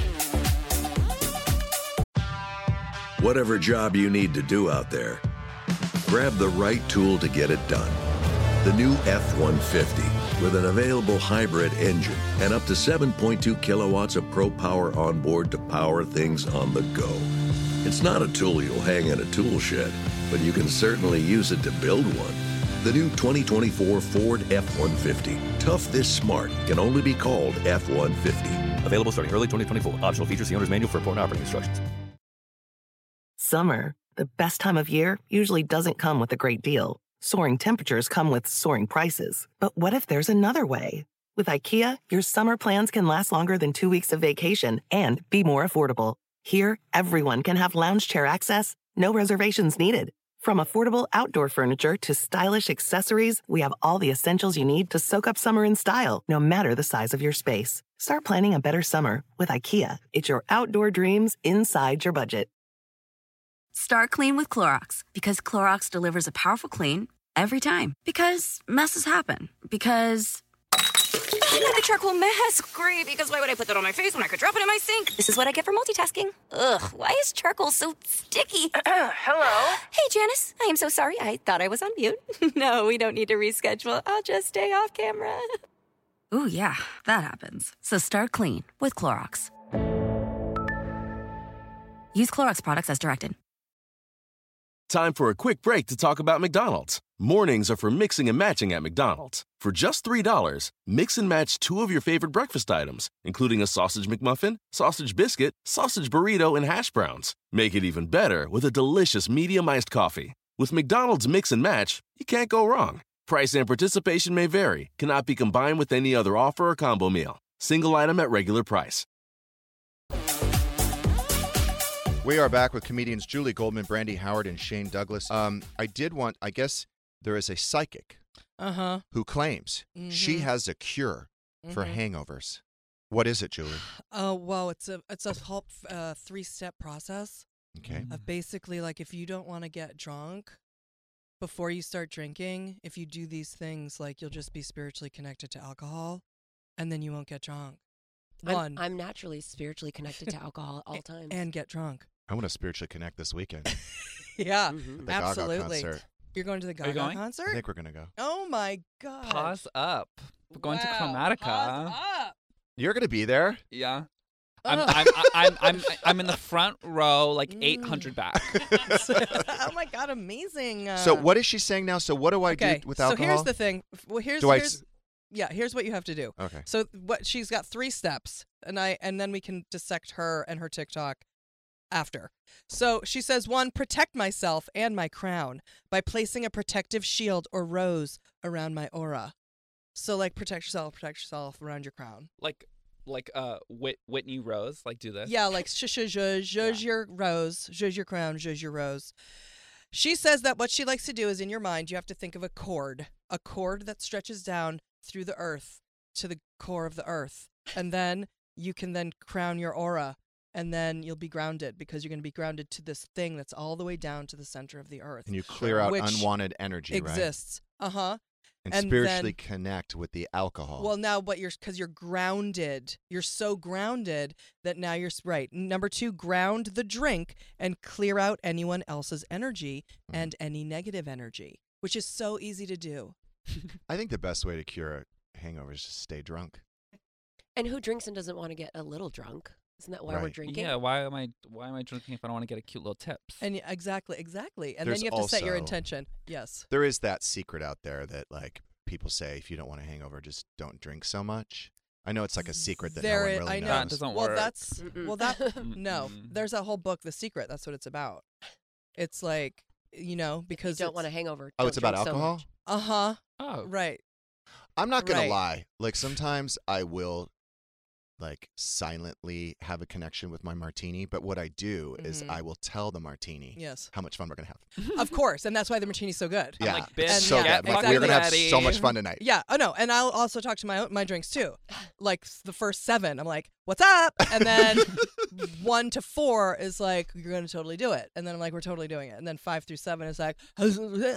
Whatever job you need to do out there, grab the right tool to get it done. The new F one fifty with an available hybrid engine and up to seven point two kilowatts of Pro Power on board to power things on the go. It's not a tool you'll hang in a tool shed, but you can certainly use it to build one. The new twenty twenty-four Ford F one fifty. Tough this smart can only be called F one fifty. Available starting early twenty twenty-four. Optional features, the owner's manual for important operating instructions. Summer, the best time of year, usually doesn't come with a great deal. Soaring temperatures come with soaring prices. But what if there's another way? With IKEA, your summer plans can last longer than two weeks of vacation and be more affordable. Here, everyone can have lounge chair access, no reservations needed. From affordable outdoor furniture to stylish accessories, we have all the essentials you need to soak up summer in style, no matter the size of your space. Start planning a better summer with IKEA. It's your outdoor dreams inside your budget. Start clean with Clorox, because Clorox delivers a powerful clean every time. Because messes happen. Because... the charcoal mask. Great, because why would I put that on my face when I could drop it in my sink? This is what I get for multitasking. Ugh, why is charcoal so sticky? Hello? Hey, Janice. I am so sorry. I thought I was on mute. No, we don't need to reschedule. I'll just stay off camera. Ooh, yeah, that happens. So start clean with Clorox. Use Clorox products as directed. Time for a quick break to talk about McDonald's. Mornings are for mixing and matching at McDonald's. For just three dollars, mix and match two of your favorite breakfast items, including a sausage McMuffin, sausage biscuit, sausage burrito, and hash browns. Make it even better with a delicious medium iced coffee. With McDonald's Mix and Match, you can't go wrong. Price and participation may vary, cannot be combined with any other offer or combo meal. Single item at regular price. We are back with comedians Julie Goldman, Brandy Howard, and Shane Douglas. Um, I did want, I guess there is a psychic uh-huh. who claims mm-hmm. she has a cure mm-hmm. for hangovers. What is it, Julie? Oh, uh, well, it's a it's a whole uh, three-step process. Okay. Of basically, like, if you don't want to get drunk before you start drinking, if you do these things, like, you'll just be spiritually connected to alcohol, and then you won't get drunk. One. I'm, I'm naturally spiritually connected to alcohol at all times. And get drunk. I want to spiritually connect this weekend. Yeah, mm-hmm. the absolutely. Gaga concert. You're going to the Gaga going? concert? I think we're going to go. Oh, my God. Pause up. We're going wow. to Chromatica. Pause up. You're going to be there? Yeah. I'm, I'm, I'm, I'm, I'm, I'm in the front row, like eight hundred back. Oh, my God, amazing. Uh, so what is she saying now? So what do I okay, do with alcohol? So here's the thing. Well, here's, do here's I... Yeah, here's what you have to do. Okay. So what she's got three steps, and I and then we can dissect her and her TikTok after. So she says, one, protect myself and my crown by placing a protective shield or rose around my aura. So, like, protect yourself, protect yourself around your crown. Like, like uh, Whit- Whitney Rose, like, do this. Yeah, like, shush, shush, shush, shush your rose, shush your crown, shush your rose. She says that what she likes to do is, in your mind, you have to think of a cord, a cord that stretches down through the earth to the core of the earth. And then you can then crown your aura, and then you'll be grounded, because you're going to be grounded to this thing that's all the way down to the center of the earth. And you clear out unwanted energy, exists. right? Uh-huh. And, and spiritually then, connect with the alcohol. Well, now, but you're, because you're grounded. You're so grounded that now you're, right. Number two, ground the drink and clear out anyone else's energy mm. and any negative energy, which is so easy to do. I think the best way to cure a hangover is just stay drunk. And who drinks and doesn't want to get a little drunk? Isn't that why right. we're drinking? Yeah, why am I why am I drinking if I don't want to get a cute little tips? And exactly, exactly. And There's then you have to set your also- intention. Yes. There is that secret out there that, like, people say if you don't want a hangover, just don't drink so much. I know it's like a secret that There no one it- really I know. knows. That doesn't well, work. that's Mm-mm. well that no. There's a whole book, The Secret. That's what it's about. It's like, you know, because If you don't want a hangover. Oh, don't it's about drink so alcohol? much. Uh huh. Oh. Right. I'm not going Right. to lie. Like, sometimes I will, like, silently have a connection with my martini, but what I do is Mhm. I will tell the martini Yes. how much fun we're going to have. Of course, and that's why the martini's so good. Yeah, like, it's bitch, so yeah, good. Like, exactly. we're going to have so Ready. much fun tonight. Yeah. Oh no, and I'll also talk to my own, my drinks too. Like the first seven, I'm like, "What's up?" And then one to four is like, "You're going to totally do it." And then I'm like, "We're totally doing it." And then five through seven is like, and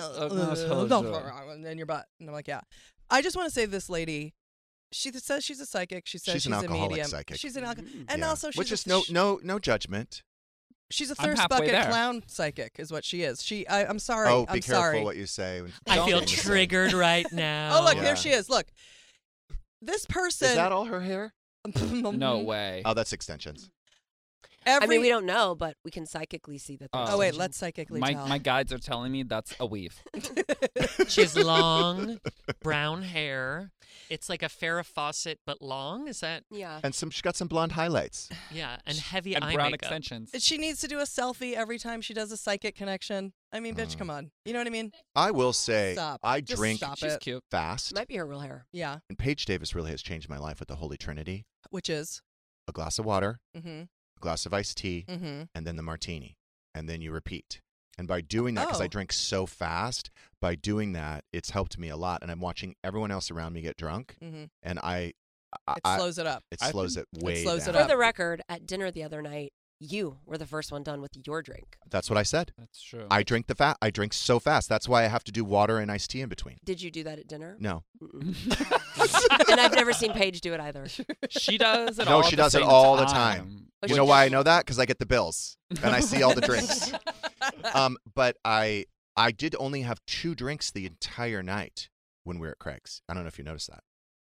then your butt. And I'm like, "Yeah." I just want to say, this lady, she says she's a psychic. She says She's she's, an a alcoholic medium. psychic. She's an alcoholic, and Yeah. also she's Which a, is no, no, no judgment. she's a I'm thirst halfway bucket there. clown psychic, is what she is. She, I, I'm sorry. Oh, I'm be careful sorry. what you say. When I don't feel say anything. triggered right now. Oh, look, Yeah. there she is. Look, this person. Is that all her hair? No way. Oh, that's extensions. Every... I mean, we don't know, but we can psychically see that. Oh, wait, let's psychically my, tell. My guides are telling me that's a weave. She has long brown hair. It's like a Farrah Fawcett, but long. Is that? Yeah. And some, she got some blonde highlights. Yeah, and heavy and eye brown makeup. extensions. She needs to do a selfie every time she does a psychic connection. I mean, bitch, Uh. come on. You know what I mean? I will say, Stop. I Just drink stop She's it. cute. fast. Might be her real hair. Yeah. And Paige Davis really has changed my life with the Holy Trinity. Which is? A glass of water, Mm-hmm. a glass of iced tea, Mm-hmm. and then the martini. And then you repeat. And by doing that, because Oh. I drink so fast, by doing that, it's helped me a lot. And I'm watching everyone else around me get drunk. Mm-hmm. And I... I It I- slows it up. It I slows think it way it slows down. it For up. the record, at dinner the other night, you were the first one done with your drink. That's what I said. That's true. I drink the fat. I drink so fast. That's why I have to do water and iced tea in between. Did you do that at dinner? No. Mm-mm. And I've never seen Paige do it either. She does it No, all she at the does it same all the time. time. Oh, You she know why I does? know that? Because I get the bills and I see all the drinks. Um, but I I did only have two drinks the entire night when we were at Craig's. I don't know if you noticed that.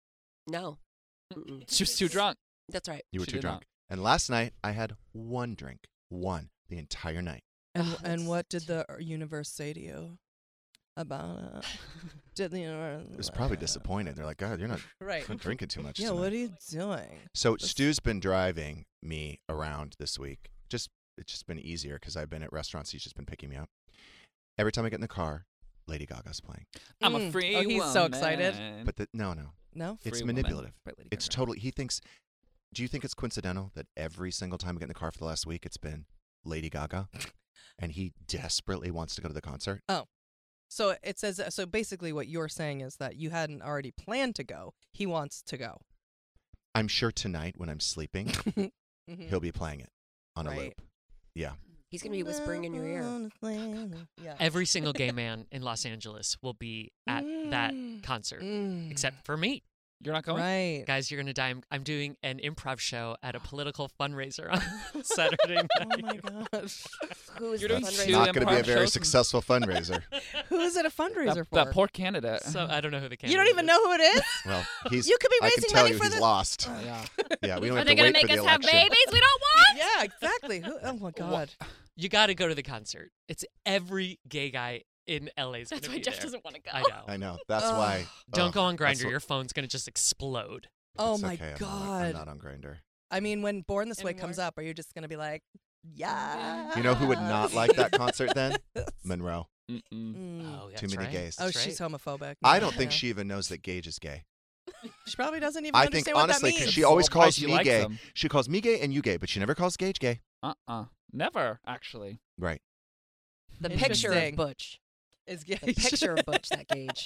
No. Mm-mm. She was too drunk. That's right. You were She too did drunk. not. And last night I had one drink, one the entire night. And, Oh, and that's what did the universe say to you about it? Did the universe? It was probably disappointed. They're like, God, you're not Right. drinking too much. Yeah, tonight." what are you doing? So Stu's been driving me around this week. Just it's just been easier because I've been at restaurants. He's just been picking me up. Every time I get in the car, Lady Gaga's playing. I'm Mm. a free Oh, he's so woman. excited. But the, no, no, No? it's Free Woman manipulative. by Lady It's Gaga. totally. He thinks. Do you think it's coincidental that every single time I get in the car for the last week, it's been Lady Gaga, and he desperately wants to go to the concert? Oh. So it says, so basically what you're saying is that you hadn't already planned to go. He wants to go. I'm sure tonight when I'm sleeping, Mhm. he'll be playing it on a Right. loop. Yeah. He's going to be whispering in your ear. Yeah. Every single gay man in Los Angeles will be at that concert, Mm. except for me. You're not going? Right. Guys, you're going to die. I'm, I'm doing an improv show at a political fundraiser on Saturday night. Oh my gosh. Who is You're the doing fundraiser? two Not going to be a improv very shows? successful fundraiser. Who is it a fundraiser That, for? that poor candidate. So I don't know who the candidate you don't even is. know who it is? Well, he's. You could be I raising can tell money you for he's the- lost. Uh, yeah. Yeah, we don't Are have they to gonna wait make for the us have election. babies we don't want? Yeah, exactly. Who, oh my God. You got to go to the concert. It's every gay guy in L A is going That's to why be Jeff there. doesn't want to go. I know. I know. That's Ugh. why. Don't ugh, go on that's Grindr. what- Your phone's going to just explode. Oh It's my okay, I'm not- God. I'm not on Grindr. I mean, when Born This Way Anymore? comes up, are you just going to be like, yeah? You know who would not like that concert then? Monroe. Mm-mm. Mm. Oh, that's Too many right. gays. Oh, That's she's right. homophobic. I don't think Yeah. she even knows that Gage is gay. She probably doesn't even I understand think what honestly, that because means. she always Well, why calls she me likes gay. him. She calls me gay and you gay, but she never calls Gage gay. Uh-uh. Never, actually. Right. The picture of Interesting. Butch. Is gay. The picture of Butch, that Gage.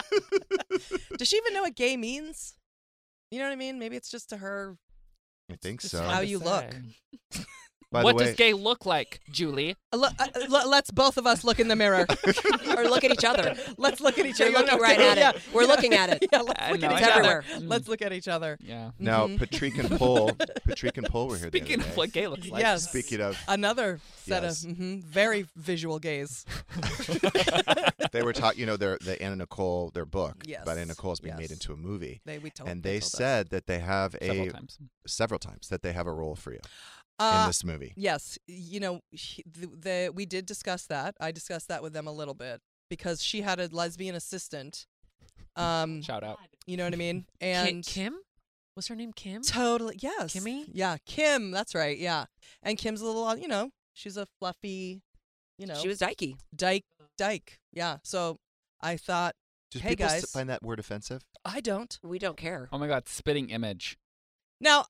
Does she even know what gay means? You know what I mean? Maybe it's just to her I think just so. how you look. By what the way, does gay look like, Julie? Uh, lo- uh, l- let's both of us look in the mirror. Or look at each other. Let's look at each You're other. looking No, right yeah, at it. yeah, We're yeah. looking at it. Yeah, let's I look know, at I each got other. it. Let's look at each other. Yeah. now Mhm. Patrick and Pole, Patrick and Pole were here Speaking the other of day. what gay looks like. Yes. Speaking of, Another set Yes. of mhm, very visual gays. they were taught, you know, their the Anna Nicole, their book Yes. about Anna Nicole is being made Yes. into a movie, They we told and they they told us. said that they have a Several times. several times that they have a role for you Uh, in this movie. Yes, you know, he, the, the we did discuss that. I discussed that with them a little bit because she had a lesbian assistant. Um, Shout out. you know what I mean? Ki- And Kim? Was her name Kim? totally, yes, Kimmy? yeah, Kim. That's right, yeah. And Kim's a little, uh, you know, she's a fluffy, you know, She was dykey. dyke, dyke, yeah. So I thought, Do hey people s- guys, find that word offensive? I don't. We don't care. Oh my God, spitting image. Now,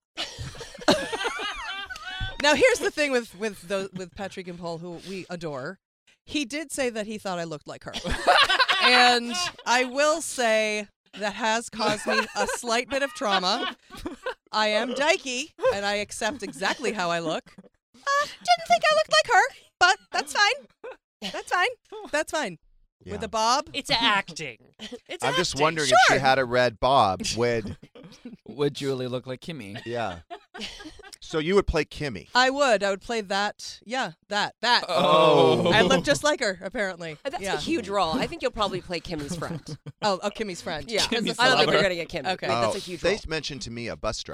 now here's the thing with with the, with Patrick and Paul, who we adore. He did say that he thought I looked like her, and I will say that has caused me a slight bit of trauma. I am dykey, and I accept exactly how I look. Uh, didn't think I looked like her, but that's fine. That's fine. That's fine. Yeah. With a bob. It's acting. It's I'm just acting. wondering Sure. if she had a red bob, would Would Julie look like Kimmy? yeah. So you would play Kimmy. I would. I would play that. Yeah, that. That. Oh. I look just like her, apparently. That's yeah. a huge role. I think you'll probably play Kimmy's friend. Oh, oh, Kimmy's friend. Yeah. Kimmy's I don't think lover. you're going to get Kimmy. Okay. But that's Oh, a huge they role. mentioned to me a bus driver.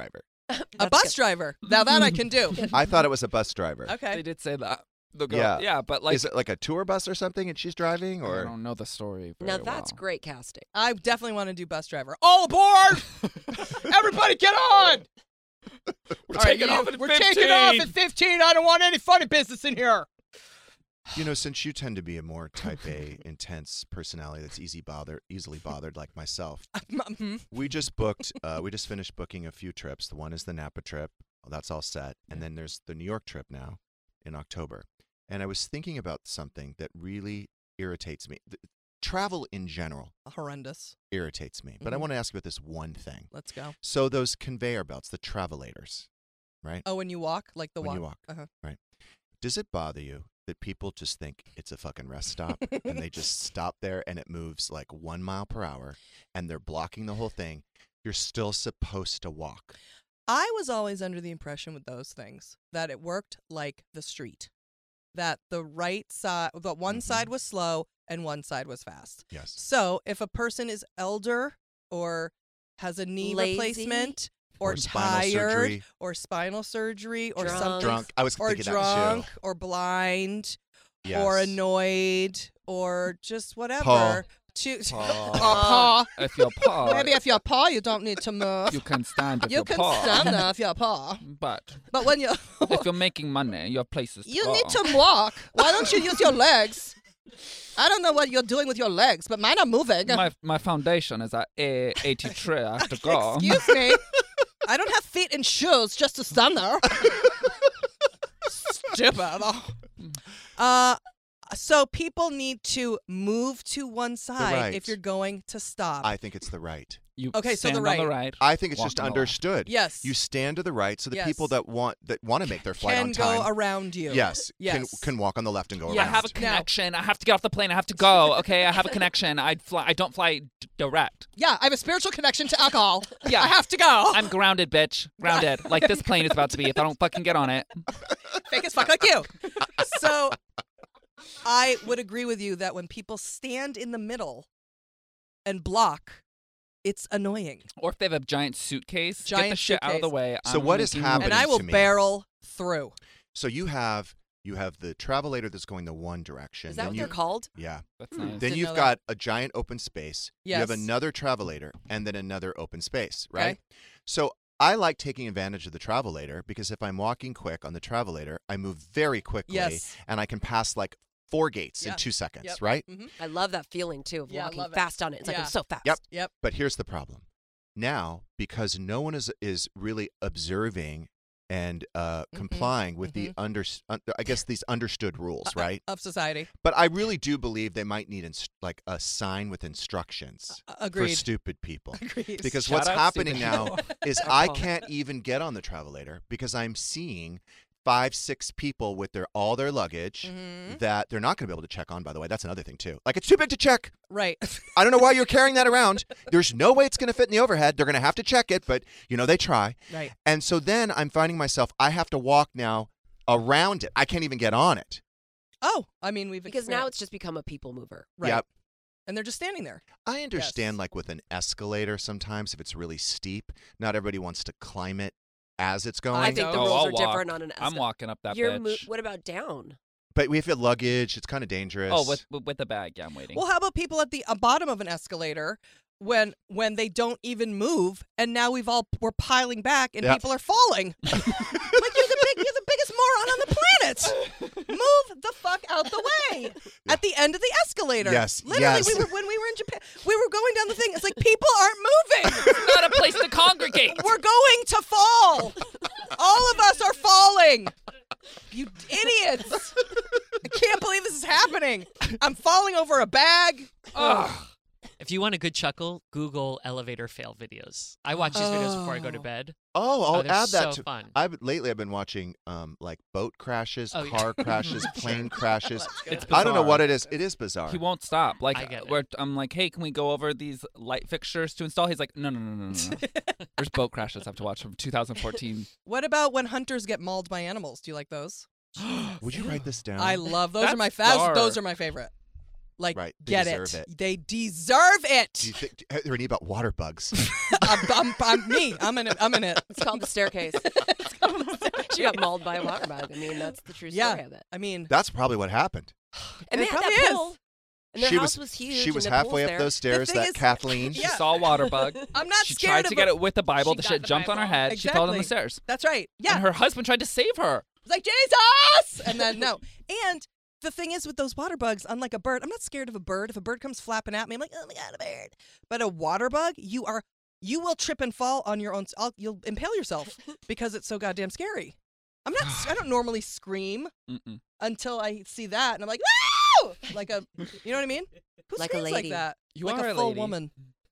A bus driver. Now that I can do. I thought it was a bus driver. Okay. They did say that. The girl. Yeah. Yeah, but like. Is it like a tour bus or something and she's driving? Or I don't know the story. Now very that's well. great casting. I definitely want to do bus driver. All aboard! Everybody get on! We're All taking right, off you- at We're fifteen. taking off at fifteen. I don't want any funny business in here. You know, since you tend to be a more type A, intense personality that's easy bother, easily bothered like myself, Mhm. we just booked, uh, we just finished booking a few trips. The one is the Napa trip. Well, that's all set. And then there's the New York trip now in October. And I was thinking about something that really irritates me. The, travel in general Horrendous. irritates me. But I Mhm. want to ask you about this one thing. Let's go. So those conveyor belts, the travelators, right? Oh, when you walk, like the when walk. you walk, Uh-huh. right? Does it bother you that people just think it's a fucking rest stop and they just stop there and it moves like one mile per hour and they're blocking the whole thing? You're still supposed to walk. I was always under the impression with those things that it worked like the street, that the right side, that one side was slow and one side was fast. Yes. So if a person is elder or has a knee Lazy. replacement or, Or spinal tired surgery. or spinal surgery or Drunk. something, Drunk. I was or thinking that drunk too. or blind Yes. or annoyed or just whatever. Paw. To, Paw. or paw. If your paw. Maybe if you're paw, you don't need to move. You can stand if You your can paw. stand there if you're paw. But But when you if you're making money, your place is to you go. need to walk. Why don't you use your legs? I don't know what you're doing with your legs, but mine are moving. My my foundation is at A eighty-three. I have to go. Excuse me. I don't have feet and shoes just to stand there. Stupid. Uh, so people need to move to one side right. if you're going to stop. I think it's the right. You Okay, so the stand right. on the right. I think it's walk just on the left. understood. Yes. You stand to the right so the Yes. people that want that want to make their flight Can on time go around you. Yes, Yes. Can, can walk on the left and go Yeah, I around. have a connection. I have to get off the plane. I have to go. Okay, I have a connection. I fly. I don't fly d- direct. Yeah, I have a spiritual connection to alcohol. Yeah. I have to go. I'm grounded, bitch. Grounded. Like this plane is about to be if I don't fucking get on it. Fake as fuck like you. So I would agree with you that when people stand in the middle and block, it's annoying. Or if they have a giant suitcase, get the Giant shit out of the suitcase. way. So I'm what is making happening And I will to me. barrel through. So you have you have the travelator that's going the one direction. Is that then what you, they're called? Yeah. That's nice. Then Didn't you've know got a giant open space. You have Yes. another travelator and then another open space, right? Okay. So I like taking advantage of the travelator because if I'm walking quick on the travelator, I move very quickly Yes. and I can pass like four gates in Yep. two seconds, Yep. right? Mhm. I love that feeling too of Yeah, I walking love it. fast on it. It's like Yeah. I'm so fast. Yep. Yep. But here's the problem. Now, because no one is is really observing and uh, complying with the under, un- I guess these understood rules, right? Of society. But I really do believe they might need inst- like a sign with instructions Uh, for agreed. stupid people. Agreed. Because Shout what's out happening stupid now people. is Good I call. can't even get on the travelator because I'm seeing five, six people with their all their luggage Mhm. that they're not going to be able to check on. By the way, that's another thing too. Like it's too big to check. Right. I don't know why you're carrying that around. There's no way it's going to fit in the overhead. They're going to have to check it, but you know they try. Right. And so then I'm finding myself I have to walk now around it. I can't even get on it. Oh, I mean, we've Because now experienced- it's just become a people mover. right. Yep. And they're just standing there. I understand like with an escalator sometimes if it's really steep, not everybody wants to climb it as it's going. I think the Oh, rules I'll are different walk. on an I'm esca- walking up that You're bitch. mo- what about down? But we have your luggage. It's kind of dangerous. Oh, with with with the bag. Yeah, I'm waiting. Well, how about people at the uh, bottom of an escalator when when they don't even move, and now we've all we're piling back, and Yeah. people are falling. Like you're the big, you're the biggest moron on the planet. Move the fuck out the way at the end of the escalator. Yes, literally. yes. We were when we were in Japan. We were going down the thing. It's like people aren't moving. It's not a place to congregate. We're going to fall. All of us are falling. You idiots. I can't believe this is happening. I'm falling over a bag. Ugh. If you want a good chuckle, Google elevator fail videos. I watch these videos before I go to Oh. bed. Oh, I'll Oh, they're add that so to. fun. I've lately I've been watching um like boat crashes, Oh, yeah. car crashes, Sure. plane crashes. It's I don't know bizarre. what it is. It is bizarre. He won't stop. Like, I get it. we're, I'm like, hey, can we go over these light fixtures to install? He's like, no, no, no, no, no. no. There's boat crashes I have to watch from two thousand fourteen. What about when hunters get mauled by animals? Do you like those? Would you write this down? I love those. Are That's my fa- dark. Those are my favorite. Like, Right. They get deserve it. it. They deserve it. Do you think? Are there any about water bugs? I'm, I'm, I'm me. I'm in it. I'm in it. It's called The Staircase. She got mauled by a water bug. I mean, that's the true story Yeah. of it. I mean, That's probably what happened. And It they had probably that is. pool. And their she house was, was huge. She was and the pool's halfway up there. those stairs. thing That is- Kathleen. She Yeah. saw a water bug. I'm not She scared tried of to get a- it with the Bible. She The got shit the jumped on her Bible. head. She fell down the Exactly. stairs. That's right. Yeah. And her husband tried to save her. It's like, Jesus! And then, no. And the thing is with those water bugs, unlike a bird, I'm not scared of a bird. If a bird comes flapping at me, I'm like, oh my God, a bird. But a water bug, you are, you will trip and fall on your own. I'll, you'll impale yourself because it's so goddamn scary. I'm not, I don't normally scream Mm-mm. until I see that. And I'm like, no! Like a, you know what I mean? Who Like a screams lady. like that? You like are a a full lady. woman.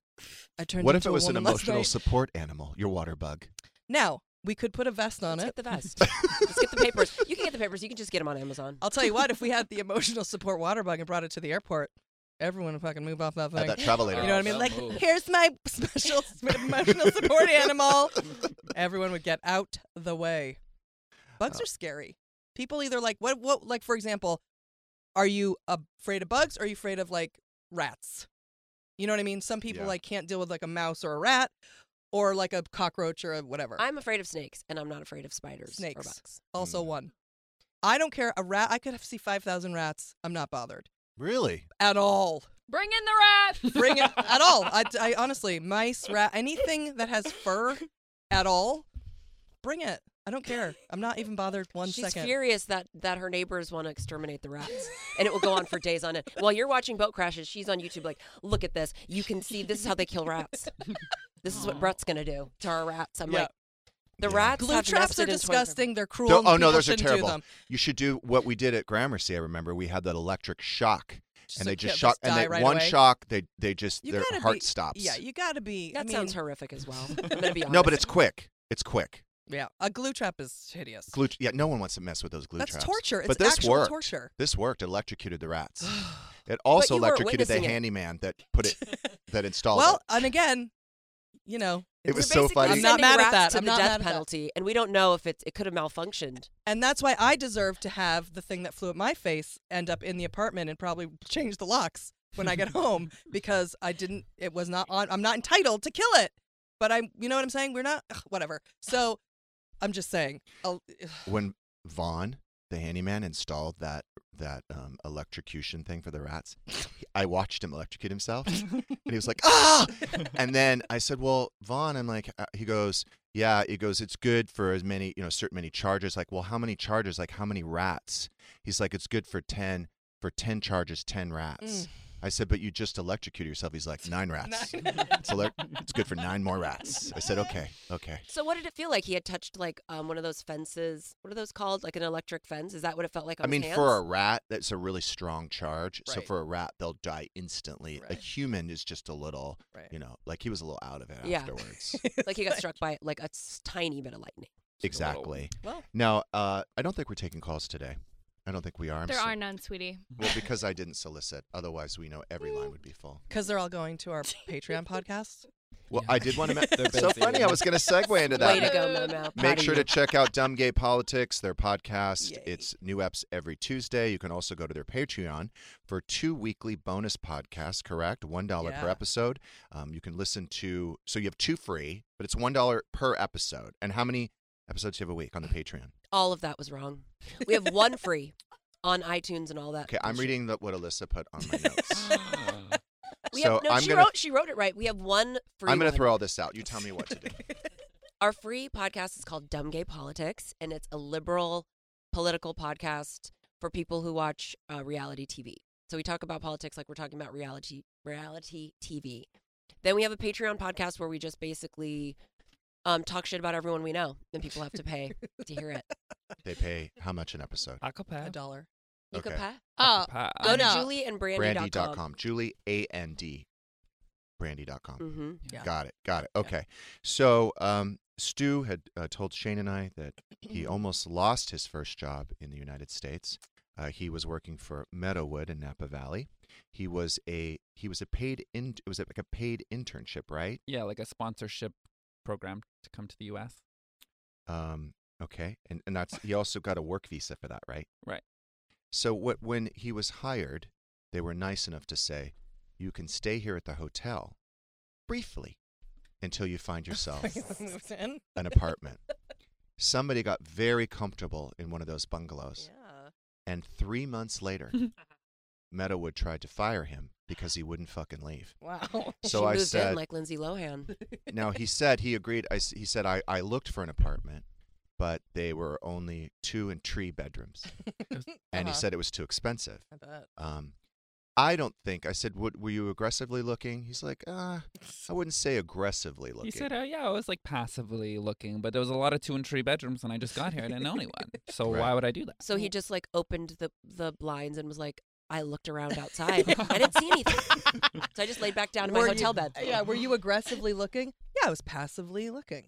I turned What if into it a was an woman last emotional night. support animal? Your water bug. Now, we could put a vest on Let's it. get the vest. Let's get the papers. You can get the papers. You can just get them on Amazon. I'll tell you what, if we had the emotional support water bug and brought it to the airport, everyone would fucking move off that thing. At that travelator. You know what I mean? Oh, Like, they'll move. here's my special emotional support animal. Everyone would get out the way. Bugs Oh. are scary. People either like, what, what, like, for example, are you afraid of bugs or are you afraid of, like, rats? You know what I mean? Some people, Yeah. like, can't deal with, like, a mouse or a rat or, like, a cockroach or a whatever. I'm afraid of snakes, and I'm not afraid of spiders or Snakes. bugs. Also Mm. one. I don't care. A rat, I could see five thousand rats. I'm not bothered. Really? At all. Bring in the rat. Bring it at all. I, I honestly, mice, rat, anything that has fur at all, bring it. I don't care. I'm not even bothered one She's second. furious that, that her neighbors want to exterminate the rats. And it will go on for days on end. While you're watching boat crashes, she's on YouTube like, look at this. You can see this is how they kill rats. This is what Brett's going to do to our rats. I'm Yeah. like, the Yeah. rats Glue have traps nested are in disgusting. They're cruel. Don't- and oh no, people those are shouldn't do terrible. them. You should do what we did at Gramercy. I remember we had that electric shock, Just and so they just kids shock, and die they right one away. shock, they they just You their gotta heart be, stops. Yeah, you got to be. That I mean, sounds horrific as well. I'm going to be honest. No, but it's quick. It's quick. Yeah, a glue trap is hideous. Glue. Yeah, no one wants to mess with those glue That's traps. torture. But It's this actual worked. torture. This worked. It electrocuted the rats. It also you weren't electrocuted the witnessing it. handyman that put it, that installed Well, it. and again, you know, It We're was so basically funny. I'm not sending mad at rats that. to I'm the not death mad at that. penalty, and we don't know if it, it could have malfunctioned. and that's why I deserve to have the thing that flew at my face end up in the apartment and probably change the locks when I get home because I didn't. It was not on. I'm not entitled to kill it, but I'm. You know what I'm saying? We're not. Ugh, whatever. So, I'm just saying. I'll, When Vaughn, the handyman, installed that that um, electrocution thing for the rats, I watched him electrocute himself, and he was like, "Ah!" And then I said, "Well, Vaughn," I'm like, uh, he goes, "Yeah," he goes, "It's good for as many, you know, certain many charges." Like, well, how many charges? Like, how many rats? He's like, "It's good for ten for ten charges, ten rats." Mm. I said, "But you just electrocuted yourself." He's like, nine rats. it's, elec- it's good for nine more rats. I said, "Okay, okay." So what did it feel like? He had touched like um, one of those fences. What are those called? Like an electric fence? Is that what it felt like on I mean, his hands? for a rat, that's a really strong charge. So Right. for a rat, they'll die instantly. A Right. human is just a little, Right. you know, like he was a little out of it Yeah. afterwards. like he got struck by like a s- tiny bit of lightning. Exactly. Well. Now, uh, I don't think we're taking calls today. I don't think we are. I'm There so- are none, sweetie. Well, because I didn't solicit. Otherwise, we know every line would be full. Because they're all going to our Patreon podcast. Well, I did want to. They're Ma- so busy. funny. I was going to segue into that. Way to go, Momo. Proud Make of sure you. to check out Dumb Gay Politics, their podcast. Yay. It's new eps every Tuesday. You can also go to their Patreon for two weekly bonus podcasts, correct? one dollar per Yeah. episode. Um, you can listen to, so you have two free, but it's one dollar per episode. And how many episodes do you have a week on the Patreon? All of that was wrong. We have one free on iTunes and all that. Okay, I'm bullshit. reading the, what Alyssa put on my notes. We so have, no, I'm she gonna, wrote she wrote it right. We have one free. I'm going to one. throw all this out. You tell me what to do. Our free podcast is called Dumb Gay Politics, and it's a liberal political podcast for people who watch uh, reality T V. So we talk about politics like we're talking about reality reality T V. Then we have a Patreon podcast where we just basically um, talk shit about everyone we know, and people have to pay to hear it. They pay how much an episode? A Acapella. dollar. You could Okay. pay. Oh, Go Oh, to no. Julie and Brandy Brandy dot com. Julie, A N D. Brandy dot com. Mm-hmm. Yeah. Got it. Got it. Okay. So um, Stu had uh, told Shane and I that he almost lost his first job in the United States. Uh, he was working for Meadowood in Napa Valley. He was a he was a paid in it was like a paid internship, right? Yeah, like a sponsorship program to come to the U S. Um, okay, and and that's he also got a work visa for that, right? Right. So what when he was hired, they were nice enough to say, you can stay here at the hotel briefly until you find yourself an apartment. Somebody got very comfortable in one of those bungalows. Yeah. And three months later, Meadowood tried to fire him because he wouldn't fucking leave. Wow. So she I moved said, in like Lindsay Lohan. now he said he agreed. I, s- he said I, I looked for an apartment, but they were only two and three bedrooms, and he Uh-huh. said it was too expensive. I bet. Um, I don't think I said. What, were you aggressively looking? He's like, uh, I wouldn't say aggressively looking. He said, uh, yeah, I was like passively looking, but there was a lot of two and three bedrooms when I just got here. I didn't know anyone. So Right. why would I do that? So he just like opened the the blinds and was like, I looked around outside. I didn't see anything. So I just laid back down in my Were hotel you- bed. Yeah, were you aggressively looking? Yeah, I was passively looking.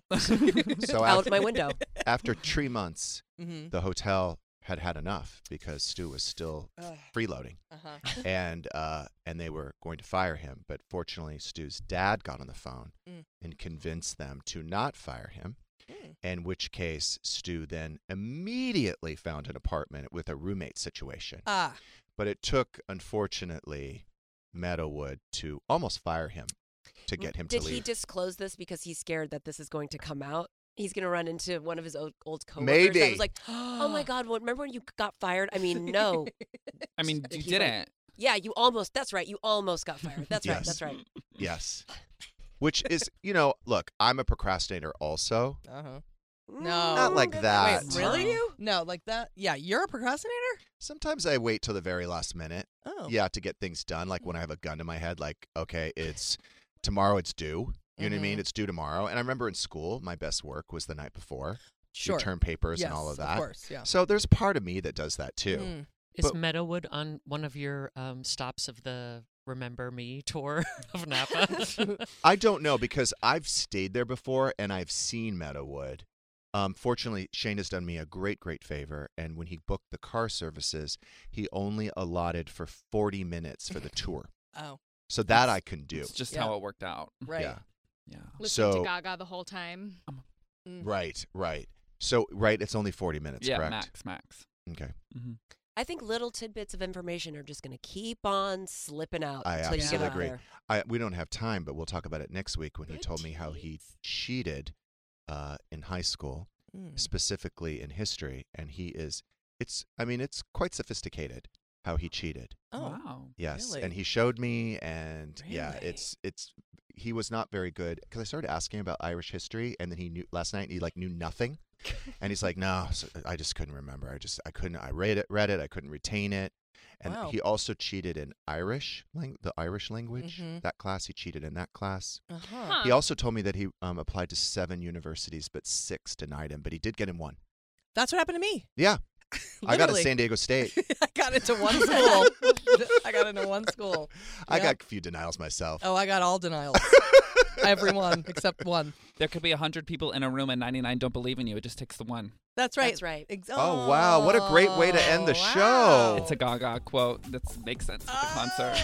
So Out after, my window. After three months, Mhm. the hotel had had enough because Stu was still Ugh. freeloading, Uh-huh. and uh, and they were going to fire him. But fortunately, Stu's dad got on the phone Mm. and convinced them to not fire him. Mm. In which case, Stu then immediately found an apartment with a roommate situation. Ah. But it took, unfortunately, Meadowood to almost fire him to get him Did to he leave. disclose this because he's scared that this is going to come out? He's going to run into one of his old, old coworkers Maybe. that was like, oh my God, well, remember when you got fired? I mean, no. I mean, you He's didn't. like, yeah, you almost, that's right. You almost got fired. That's right. Yes. That's right. Yes. Which is, you know, look, I'm a procrastinator also. Uh-huh. Mm, No. Not like that. Wait, really? No, like that? Yeah, you're a procrastinator? Sometimes I wait till the very last minute. Oh. Yeah, to get things done. Like when I have a gun to my head, like, okay, it's tomorrow, it's due. You know what I mean? Mhm. It's due tomorrow. And I remember in school, my best work was the night before. Sure. Your term papers and Yes, all of of that. course, yeah. So there's part of me that does that too. Mm. Is But- Meadowood on one of your um, stops of the Remember Me tour of Napa? I don't know because I've stayed there before and I've seen Meadowood. Um, fortunately, Shane has done me a great, great favor. And when he booked the car services, he only allotted for forty minutes for the tour. Oh. So that I can do. It's just Yeah. how it worked out. Right. Yeah. Yeah. Listening So- to Gaga the whole time. Mm. Right, right. So, right, it's only forty minutes, Yeah, correct? max, max. Okay. Mm-hmm. I think little tidbits of information are just going to keep on slipping out I until you get absolutely out agree. there. I, we don't have time, but we'll talk about it next week when he told me how he cheated uh, in high school, Mm. specifically in history. And he is, it's, I mean, it's quite sophisticated how he cheated. Oh. Wow. Yes. Really? And he showed me, and yeah, Really? it's, it's, he was not very good because I started asking about Irish history, and then he knew last night he like knew nothing, and he's like, no, so I just couldn't remember. I just I couldn't. I read it, read it. I couldn't retain it, and Wow. he also cheated in Irish, lang- the Irish language. Mhm. That class, he cheated in that class. Uh-huh. He also told me that he um, applied to seven universities, but six denied him. But he did get in one. That's what happened to me. Yeah, I got to Literally. San Diego State. I got into one school. I got into one school. I Yeah. got a few denials myself. Oh, I got all denials. Everyone except one. There could be one hundred people in a room and ninety-nine don't believe in you. It just takes the one. That's right. That's right. Ex- Oh, wow. What a great way to end the wow. show. It's a Gaga quote that makes sense at the concert.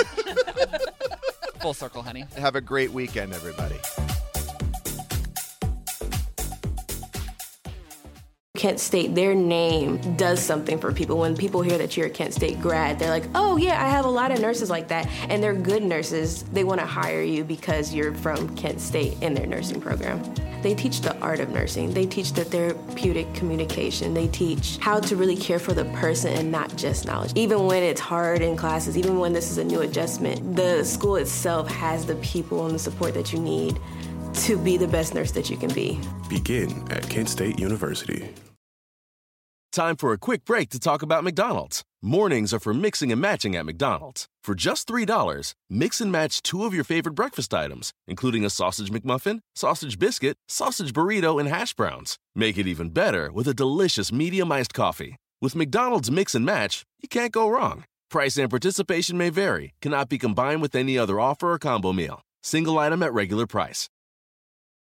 Full circle, honey. Have a great weekend, everybody. Kent State, their name does something for people. When people hear that you're a Kent State grad, they're like, oh yeah, I have a lot of nurses like that. And they're good nurses. They want to hire you because you're from Kent State in their nursing program. They teach the art of nursing. They teach the therapeutic communication. They teach how to really care for the person and not just knowledge. Even when it's hard in classes, even when this is a new adjustment, the school itself has the people and the support that you need to be the best nurse that you can be. Begin at Kent State University. Time for a quick break to talk about McDonald's. Mornings are for mixing and matching at McDonald's. For just three dollars, mix and match two of your favorite breakfast items, including a sausage McMuffin, sausage biscuit, sausage burrito, and hash browns. Make it even better with a delicious medium iced coffee. With McDonald's Mix and Match, you can't go wrong. Price and participation may vary, cannot be combined with any other offer or combo meal. Single item at regular price.